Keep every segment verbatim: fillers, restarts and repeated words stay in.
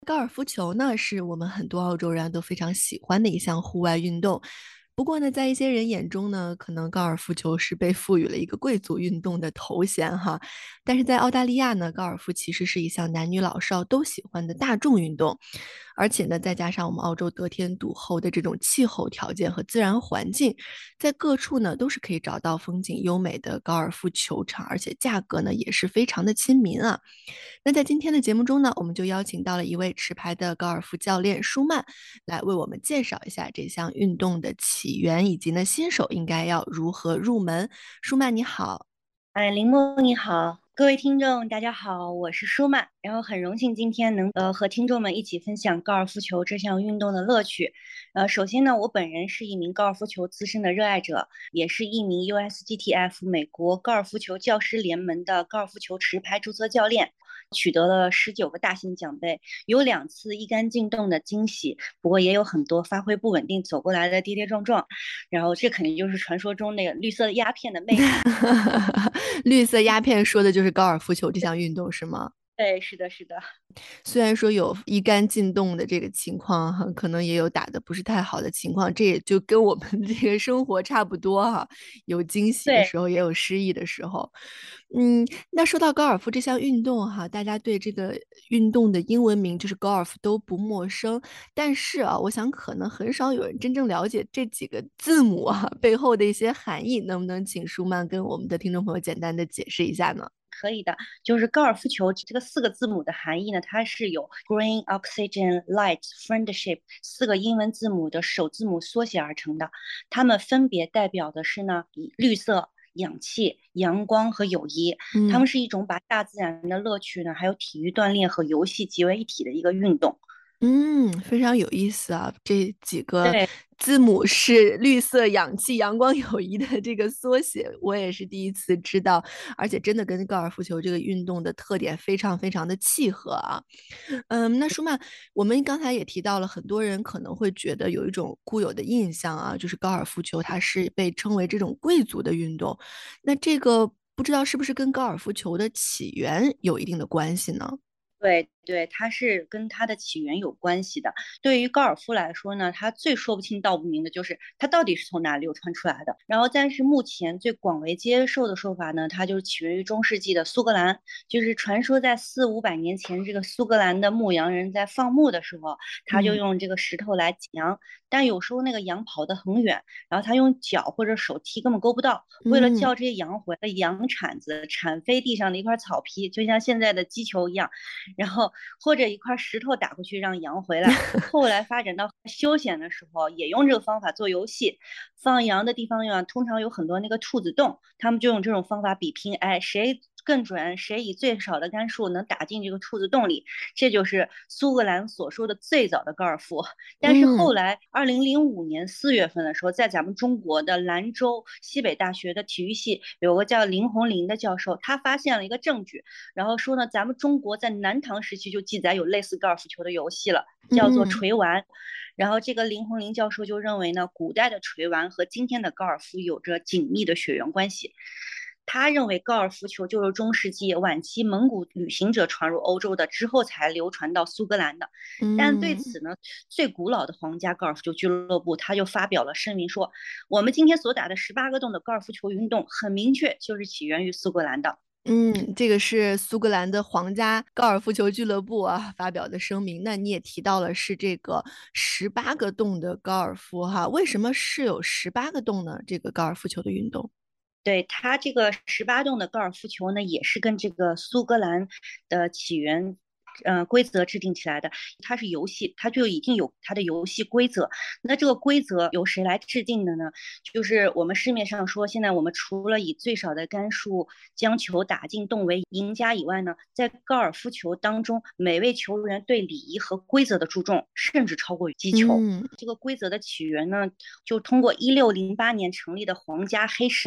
高尔夫球呢，是我们很多澳洲人都非常喜欢的一项户外运动。不过呢，在一些人眼中呢，可能高尔夫球是被赋予了一个贵族运动的头衔哈。但是在澳大利亚呢，高尔夫其实是一项男女老少都喜欢的大众运动。而且呢，再加上我们澳洲得天独厚的这种气候条件和自然环境，在各处呢都是可以找到风景优美的高尔夫球场，而且价格呢也是非常的亲民啊。那在今天的节目中呢，我们就邀请到了一位持牌的高尔夫教练舒曼，来为我们介绍一下这项运动的起源，以及呢新手应该要如何入门。舒曼你好。 哎，林梦你好，各位听众大家好，我是舒曼，然后很荣幸今天能呃和听众们一起分享高尔夫球这项运动的乐趣。呃，首先呢，我本人是一名高尔夫球资深的热爱者，也是一名 U S G T F 美国高尔夫球教师联盟的高尔夫球持牌注册教练，取得了十九个大型奖杯，有两次一杆进洞的惊喜，不过也有很多发挥不稳定走过来的跌跌撞撞，然后这肯定就是传说中那个绿色鸦片的魅力。 绿色鸦片说的就是高尔夫球这项运动是吗？ 对，是的，是的。 虽然说有一杆进洞的这个情况哈，可能也有打的不是太好的情况，这也就跟我们这个生活差不多哈，有惊喜的对， 时候，也有失意的时候。嗯，那说到高尔夫这项运动哈，大家对这个运动的英文名就是高尔夫都不陌生，但是啊，我想可能很少有人真正了解这几个字母啊背后的一些含义，能不能请舒曼跟我们的听众朋友简单的解释一下呢？ 可以的。就是高尔夫球这个四个字母的含义呢，它是有 Green Oxygen Light Friendship 四个英文字母的首字母缩写而成的，它们分别代表的是呢绿色、氧气、阳光和友谊。它嗯。 们是一种把大自然的乐趣呢，还有体育锻炼和游戏结为一体的一个运动。 嗯，非常有意思啊！这几个对， 字母是绿色、氧气、阳光、友谊的这个缩写，我也是第一次知道，而且真的跟高尔夫球这个运动的特点非常非常的契合啊。嗯，那舒曼，我们刚才也提到了，很多人可能会觉得有一种固有的印象啊，就是高尔夫球它是被称为这种贵族的运动，那这个不知道是不是跟高尔夫球的起源有一定的关系呢？ 对对，它是跟它的起源有关系的。对于高尔夫来说呢，它最说不清道不明的就是它到底是从哪里流传出来的。然后，但是目前最广为接受的说法呢，它就是起源于中世纪的苏格兰，就是传说在四五百年前，这个苏格兰的牧羊人在放牧的时候，他就嗯用这个石头来挤羊，但有时候那个羊跑得很远，然后他用脚或者手踢根本够不到。为了嗯。 叫这些羊回来，羊铲子铲飞地上的一块草皮，就像现在的击球一样，然后或者一块石头打过去让羊回来。后来发展到休闲的时候，也用这个方法做游戏。放羊的地方呀，通常有很多那个兔子洞，他们就用这种方法比拼，哎，谁更准，谁以最少的杆数能打进这个兔子洞里。这就是苏格兰所说的最早的高尔夫。但是后嗯。 来，二零零五年四月份的时候，在咱们中国的兰州西北大学的体育系有个叫林红林的教授，他发现了一个证据，然后说呢，咱们中国在南唐时期就记载有类似高尔夫球的游戏了，叫做嗯。 锤丸。然后这个林红林教授就认为呢，古代的锤丸和今天的高尔夫有着紧密的血缘关系。他认为高尔夫球就是中世纪晚期蒙古旅行者传入欧洲的，之后才流传到苏格兰的。但对嗯。 此呢，最古老的皇家高尔夫球俱乐部他就发表了声明说，我们今天所打的十八个洞的高尔夫球运动，很明确就是起源于苏格兰的。 嗯，这个是苏格兰的皇家高尔夫球俱乐部啊发表的声明。那你也提到了是这个十八个洞的高尔夫哈，为什么是有十八个洞呢？这个高尔夫球的运动？ 对，它这个十八洞的高尔夫球呢，也是跟这个苏格兰的起源，呃，规则制定起来的。它是游戏，它就已经有它的游戏规则。那这个规则由谁来制定的呢？就是我们市面上说，现在我们除了以最少的杆数将球打进洞为赢家以外呢，在高尔夫球当中，每位球员对礼仪和规则的注重，甚至超过于击球。 嗯。 这个规则的起源呢，就通过一六零八年成立的皇家黑石男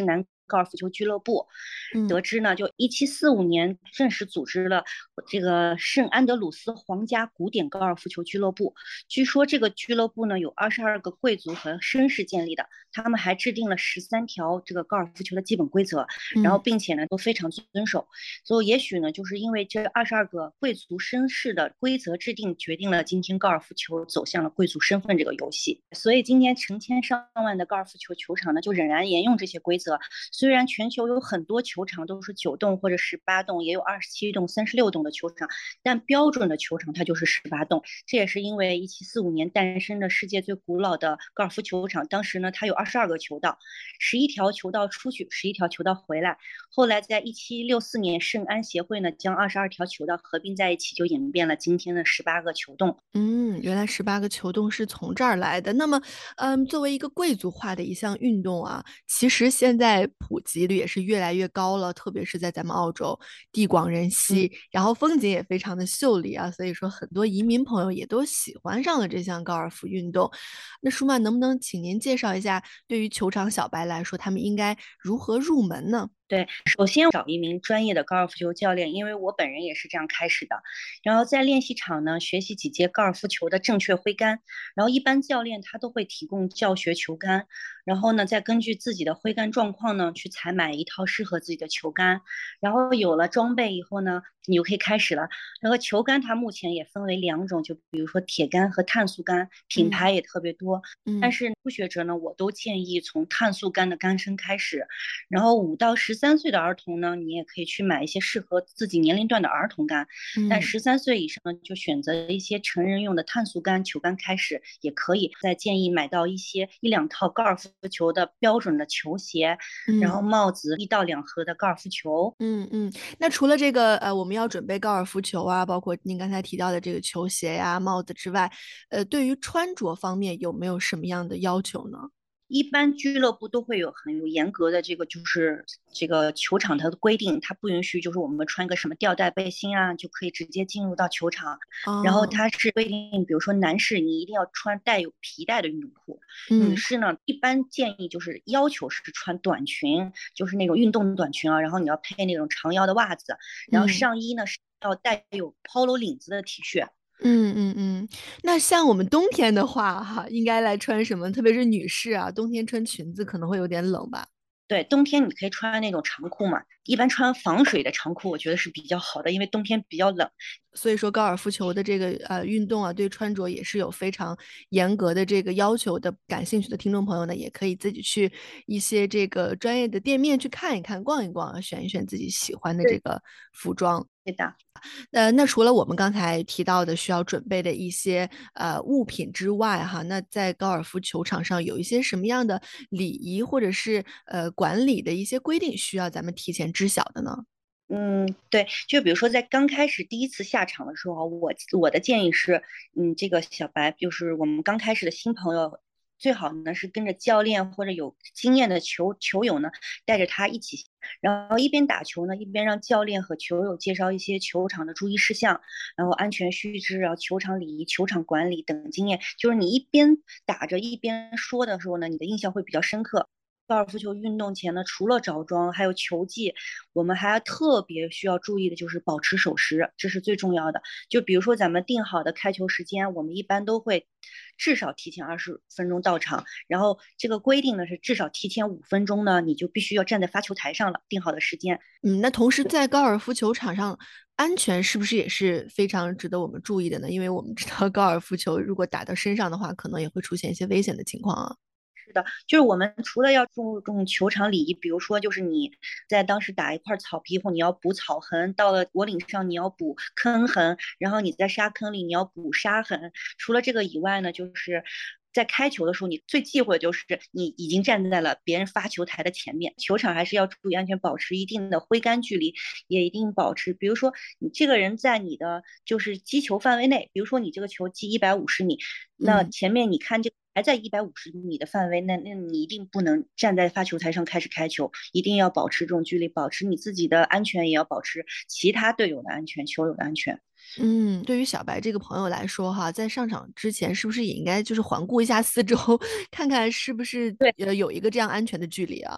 高尔夫球俱乐部。 嗯得知呢，就一七四五年正式组织了这个圣安德鲁斯皇家古典高尔夫球俱乐部。据说这个俱乐部呢有二十二个贵族和绅士建立的，他们还制定了十三条这个高尔夫球的基本规则，然后嗯并且呢都非常遵守。所以也许呢，就是因为这二十二个贵族绅士的规则制定，决定了今天高尔夫球走向了贵族身份这个游戏。所以今天成千上万的高尔夫球球场呢，就仍然沿用这些规则。虽然全球有很多球场都是九洞或者十八洞，也有二十七洞、三十六洞的球场，但标准的球场它就是十八洞。这也是因为一七四五年诞生的世界最古老的高尔夫球场，当时呢它有二十二个球道，十一条球道出去，十一条球道回来。后来在一七六四年，圣安协会呢将二十二条球道合并在一起，就演变了今天的十八个球洞。 嗯，原来十八个球洞是从这儿来的。那么，嗯，作为一个贵族化的一项运动啊，其实现在普及率也是越来越高了，特别是在咱们澳洲，地广人嗯。 稀，然后风景也非常的秀丽啊，所以说很多移民朋友也都喜欢上了这项高尔夫运动。那舒曼能不能请您介绍一下，对于球场小白来说，他们应该如何入门呢？ 对，首先找一名专业的高尔夫球教练，因为我本人也是这样开始的。然后在练习场呢，学习几节高尔夫球的正确挥杆。然后一般教练他都会提供教学球杆，然后呢，再根据自己的挥杆状况呢，去采买一套适合自己的球杆。然后有了装备以后呢，你就可以开始了。然后球杆它目前也分为两种，就比如说铁杆和碳素杆，品嗯牌也特别多。但嗯是初学者呢，我都建议从碳素杆的杆身开始。然后五到十三岁的儿童呢，你也可以去买一些适合自己年龄段的儿童杆。但嗯。 十三岁以上呢，就选择一些成人用的碳素杆、球杆开始也可以。再建议买到一些一两套高尔夫球的标准的球鞋，然后嗯帽子，一到两盒的高尔夫球。 嗯嗯，那除了这个呃，我们要准备高尔夫球啊，包括您刚才提到的这个球鞋呀、帽子之外，呃，对于穿着方面有没有什么样的要求呢？ 一般俱乐部都会有很有严格的这个，就是这个球场它的规定，它不允许就是我们穿个什么吊带背心啊就可以直接进入到球场。然后哦， 它是规定，比如说男士你一定要穿带有皮带的运动裤，女嗯士呢一般建议就是要求是穿短裙，就是那种运动短裙啊，然后你要配那种长腰的袜子，然后嗯上衣呢是要带有 polo 领子的 T 恤。 嗯嗯嗯，那像我们冬天的话，哈，应该来穿什么？特别是女士啊，冬天穿裙子可能会有点冷吧？ 对，冬天你可以穿那种长裤嘛，一般穿防水的长裤，我觉得是比较好的，因为冬天比较冷。 所以说高尔夫球的这个呃运动啊，对穿着也是有非常严格的这个要求的。感兴趣的听众朋友呢，也可以自己去一些这个专业的店面去看一看、逛一逛，选一选自己喜欢的这对， 个服装。 对的。 呃，那除了我们刚才提到的需要准备的一些呃物品之外，哈，那在高尔夫球场上有一些什么样的礼仪或者是呃管理的一些规定需要咱们提前知晓的呢？ 嗯，对，就比如说在刚开始第一次下场的时候，我我的建议是，嗯，这个小白就是我们刚开始的新朋友，最好呢是跟着教练或者有经验的球球友呢带着他一起，然后一边打球呢，一边让教练和球友介绍一些球场的注意事项，然后安全须知，然后球场礼仪、球场管理等经验，就是你一边打着一边说的时候呢，你的印象会比较深刻。高尔夫球运动前呢，除了着装，还有球技，我们还特别需要注意的就是保持守时，这是最重要的。就比如说咱们定好的开球时间，我们一般都会至少提前二十分钟到场，然后这个规定呢是至少提前五分钟呢，你就必须要站在发球台上了，定好的时间。 嗯，那同时在高尔夫球场上，安全是不是也是非常值得我们注意的呢？因为我们知道高尔夫球如果打到身上的话，可能也会出现一些危险的情况啊。 是的，就是我们除了要注重球场礼仪，比如说就是你在当时打一块草皮后，你要补草痕；到了果岭上，你要补坑痕；然后你在沙坑里，你要补沙痕。除了这个以外呢，就是在开球的时候，你最忌讳的就是你已经站在了别人发球台的前面。球场还是要注意安全，保持一定的挥杆距离，也一定保持，比如说你这个人在你的就是击球范围内，比如说你这个球击一百五十米，那嗯前面你看这个。还在一百五十米的范围内，那你一定不能站在发球台上开始开球，一定要保持这种距离，保持你自己的安全，也要保持其他队友的安全、球友的安全。 嗯，对于小白这个朋友来说哈，在上场之前是不是也应该就是环顾一下四周，看看是不是对， 呃有一个这样安全的距离啊？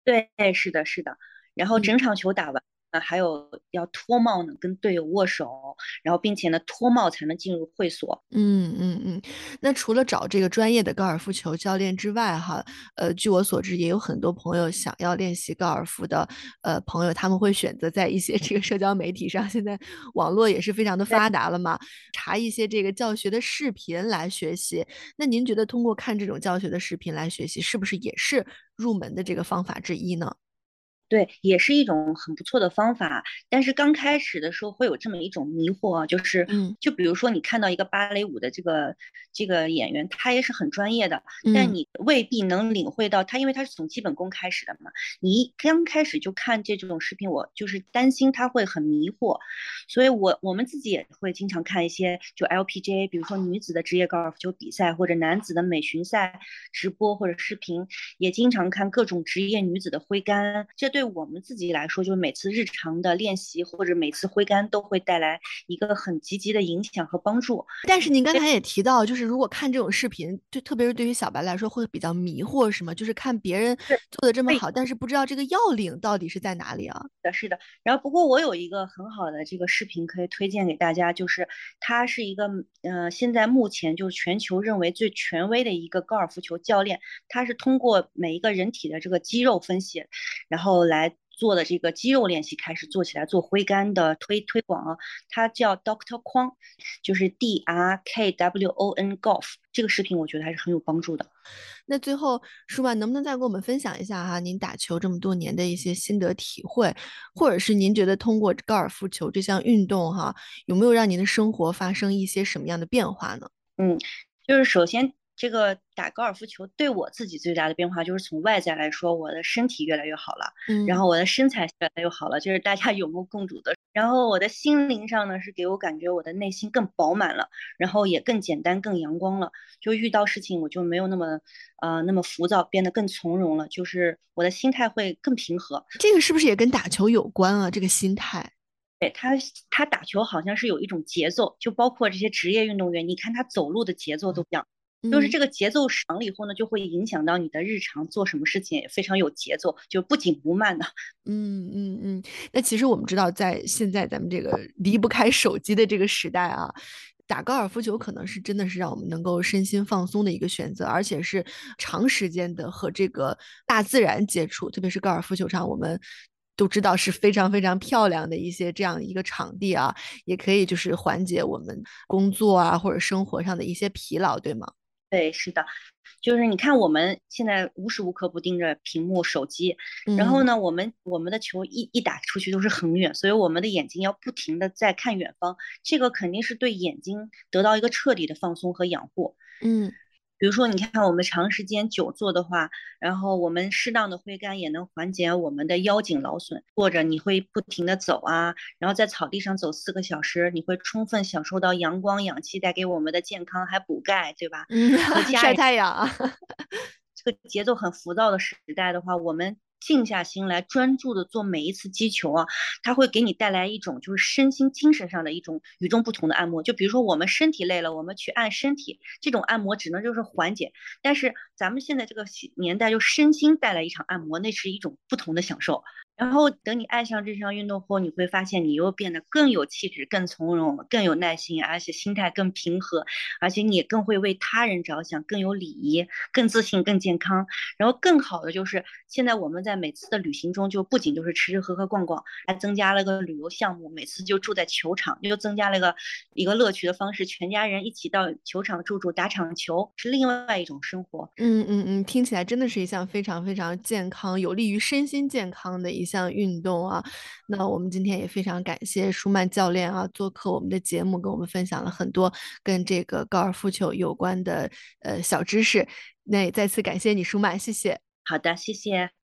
对，是的，是的。然后嗯。 整场球打完，呃，还有要脱帽呢，跟队友握手，然后并且呢脱帽才能进入会所。 嗯嗯嗯，那除了找这个专业的高尔夫球教练之外，哈，呃，据我所知，也有很多朋友想要练习高尔夫的，呃，朋友他们会选择在一些这个社交媒体上，现在网络也是非常的对。 发达了嘛，查一些这个教学的视频来学习。那您觉得通过看这种教学的视频来学习，是不是也是入门的这个方法之一呢？ 对，也是一种很不错的方法，但是刚开始的时候会有这么一种迷惑啊，就是嗯就比如说你看到一个芭蕾舞的这个这个演员，他也是很专业的，但嗯。 你未必能领会到他，因为他是从基本功开始的嘛。你一刚开始就看这种视频，我就是担心他会很迷惑，所以我我们自己也会经常看一些就 L P G A，比如说女子的职业高尔夫球比赛，或者男子的美巡赛直播或者视频，也经常看各种职业女子的挥杆，这对我们自己来说，就是每次日常的练习或者每次挥杆都会带来一个很积极的影响和帮助。 但是您刚才也提到，就是如果看这种视频，就特别是对于小白来说会比较迷惑，是吗？就是看别人对， 做的这么对好，但是不知道这个要领到底是在哪里啊？ 的，是的。然后不过我有一个很好的这个视频可以推荐给大家，就是他是一个呃，现在目前就是全球认为最权威的一个高尔夫球教练，他是通过每一个人体的这个肌肉分析，然后来做的这个肌肉练习开始做起来做挥杆的推推广啊，他叫 Doctor Kwon，就是 D R K W O N Golf，这个视频我觉得还是很有帮助的。 那最后，舒曼能不能再给我们分享一下哈，您打球这么多年的一些心得体会，或者是您觉得通过高尔夫球这项运动哈，有没有让您的生活发生一些什么样的变化呢？ 嗯，就是首先这个打高尔夫球对我自己最大的变化，就是从外在来说，我的身体越来越好了，然嗯。 后我的身材越来越好了，就是大家有目共睹的。然后我的心灵上呢，是给我感觉我的内心更饱满了，然后也更简单、更阳光了。就遇到事情我就没有那么呃那么浮躁，变得更从容了，就是我的心态会更平和。 这个是不是也跟打球有关啊？这个心态？ 对，他他打球好像是有一种节奏，就包括这些职业运动员，你看他走路的节奏都不一样，就是嗯。 这个节奏长了以后呢，就会影响到你的日常做什么事情也非常有节奏，就不紧不慢的。 嗯嗯嗯，那其实我们知道，在现在咱们这个离不开手机的这个时代啊，打高尔夫球可能是真的是让我们能够身心放松的一个选择，而且是长时间的和这个大自然接触，特别是高尔夫球场，我们都知道是非常非常漂亮的一些这样一个场地啊，也可以就是缓解我们工作啊或者生活上的一些疲劳，对吗？ 对，是的，就是你看我们现在无时无刻不盯着屏幕、手机，然后嗯。 呢，我们我们的球一一打出去都是很远，所以我们的眼睛要不停的在看远方，这个肯定是对眼睛得到一个彻底的放松和养护。 嗯。 比如说，你看我们长时间久坐的话，然后我们适当的挥杆也能缓解我们的腰颈劳损。或者你会不停的走啊，然后在草地上走四个小时，你会充分享受到阳光、氧气带给我们的健康，还补钙，对吧？ 嗯， 和家人晒太阳啊。 这个节奏很浮躁的时代的话，我们静下心来，专注的做每一次击球啊，它会给你带来一种就是身心精神上的一种与众不同的按摩。就比如说我们身体累了，我们去按身体，这种按摩只能就是缓解，但是咱们现在这个年代就身心带来一场按摩，那是一种不同的享受。然后等你爱上这项运动后，你会发现你又变得更有气质、更从容、更有耐心，而且心态更平和，而且你也更会为他人着想，更有礼仪、更自信、更健康。然后更好的就是，现在我们在每次的旅行中，就不仅就是吃吃喝喝逛逛，还增加了个旅游项目，每次就住在球场，又增加了一个一个乐趣的方式，全家人一起到球场住住，打场球，是另外一种生活。 嗯嗯嗯，听起来真的是一项非常非常健康、有利于身心健康的一项运动啊。那我们今天也非常感谢舒曼教练啊，做客我们的节目，跟我们分享了很多跟这个高尔夫球有关的呃小知识。那也再次感谢你，舒曼，谢谢。 好的，谢谢。